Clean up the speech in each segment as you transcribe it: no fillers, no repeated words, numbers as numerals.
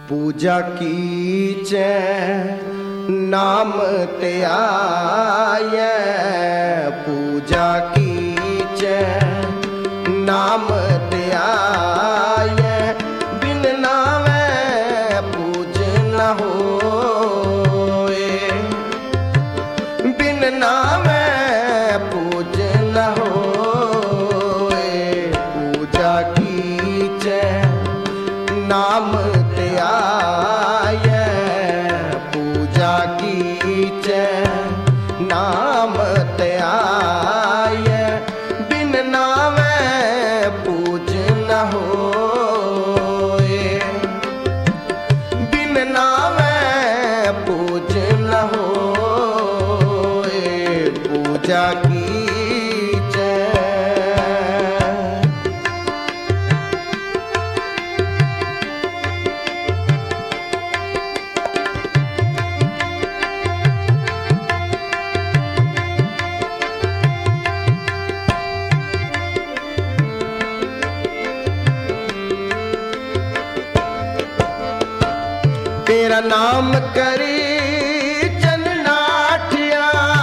पूजा कीचे नाम ते आये, पूजा कीचे नाम ते आये, बिन नामे पूज न होए, बिन नामे पूज न होए। पूजा कीचे नाम ते आये, पूजा कीचे नाम ते आये, बिन नामे पूज न होए, बिन नामे पूज न होए। पूजा कीचे तेरा नाम करी चन्नाठिया,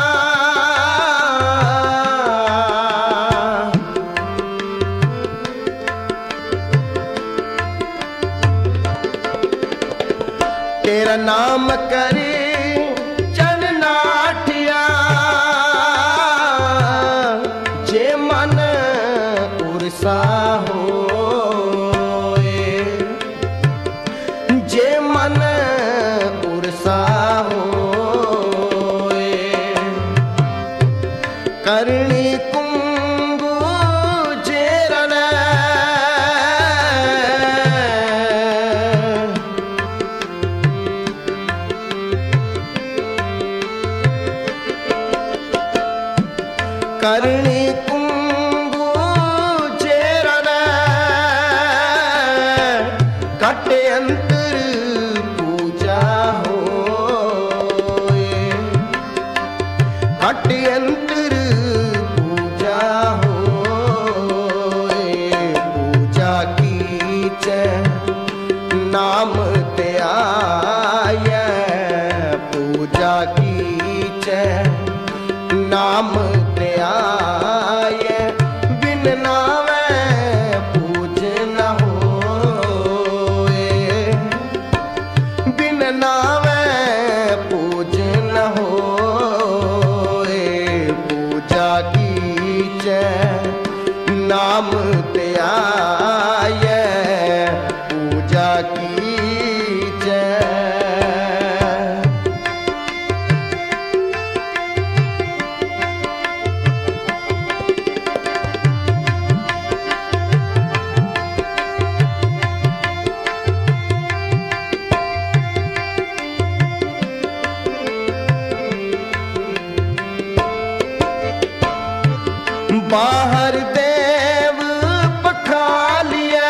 तेरा नाम करी चन्नाठिया, जे मन उर्सा होए, जे मन उर्सा होए। करणी कुंगु जेरन, करणी कुंगु जेरन, कटे अंतर पूजा होए, कटे अंतर पूजा होए। पूजा कीचे नाम ते आये, पूजा कीचे नाम ते आये, बिन नामे पूज न होए, बिन नामे पूज न होए। पूजा कीचे नाम ते आये, पूजा कीचे बाहर देव पखालिया,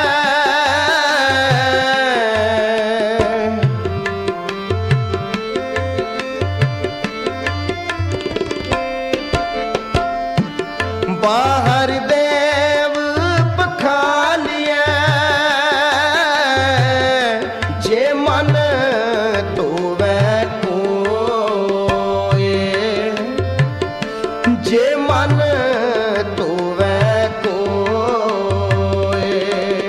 बाहर देव पखालिया, जे मन तो वै कोए, जे मन तो वै कोए।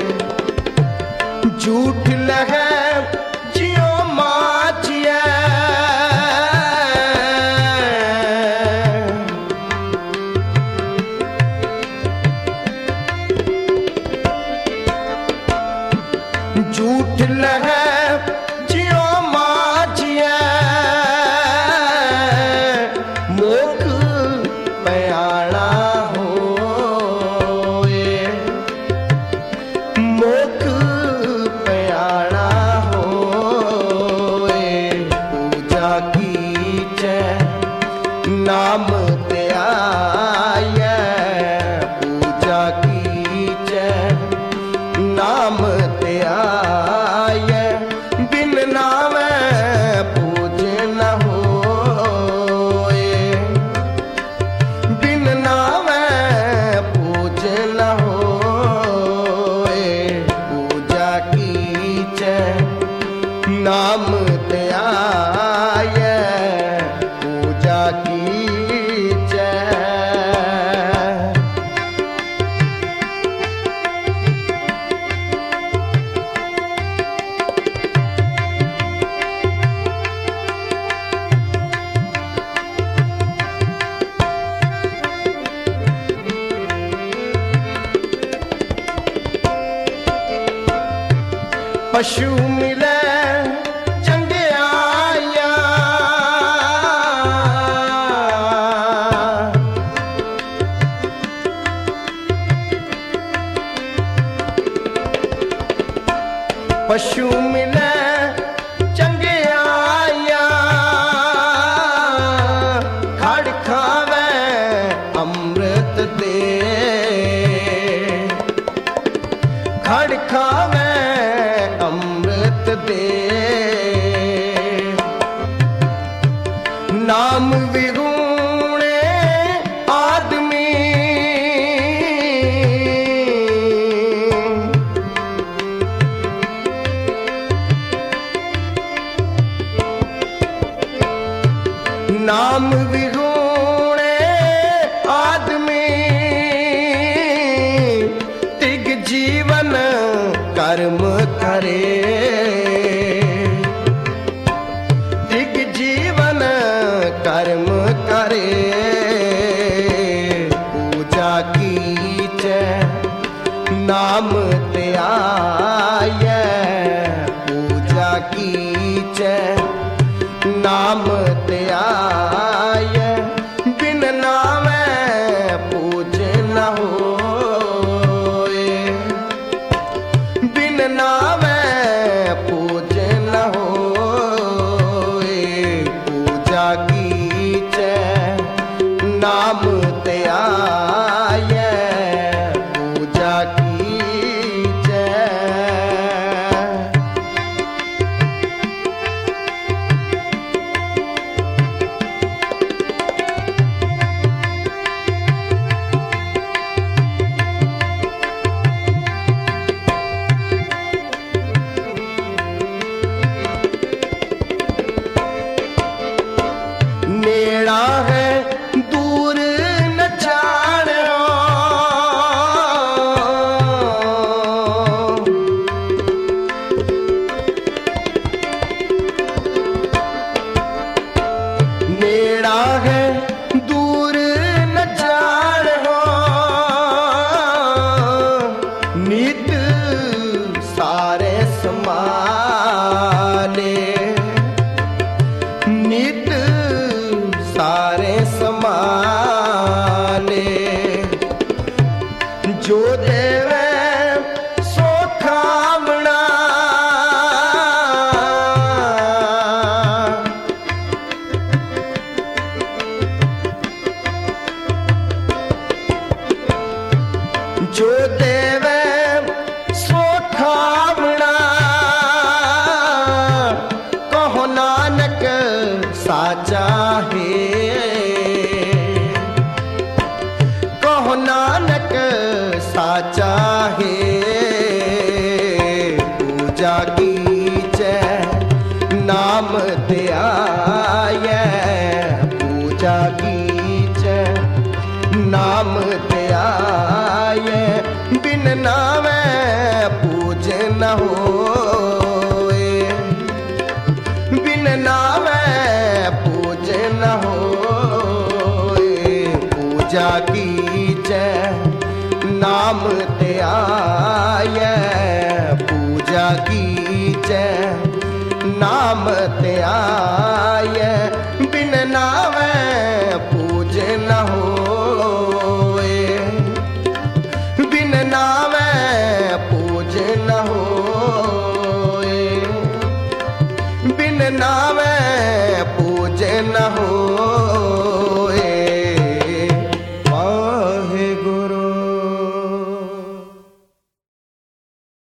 झूठ लगे जियो माचिया, झूठ लगे जियो माचिया, मोख पयाणा होए, मोख पयाणा होए। पूजा कीचे नाम ते आये, पूजा कीचे नाम ते आये, नाम त्याय पूजा कीजै। पशु मिले चंगियाइया, पशु मिले चंगियाइया, खड़ खावे अमृत दे, खड़ खावे अमृत दे। नाम विगुणे आदमी, नाम विगुणे आदमी, तिग जीवन कर्म करे, तिग जीवन कर्म करे। पूजा कीजै नाम त्याय, पूजा कीजै नाम त्याय। बिन नामै पूज न होए, बिन नामै पूज न होए। पूजा कीजै नाम त्याय, पूजा कीजै। नेड़ा है दूर न जानो, नेड़ा है दूर न जानो। नित सारे समाले, नित सारे समाले। जो देवे सो खावना, जो देवे सो खावना। कहो नानक साचा है, कहो नानक साचा है। पूजा कीजै नाम त्याय, पूजा कीजै नाम त्याय। बिन नामै पूज न होए, बिन नामै पूज न होए। पूजा कीजै नाम त्याय, पूजा कीजै नाम त्याय। बिन नामै पूज न होए, बिन नामै पूज न होए, बिन नामै पूज न होए।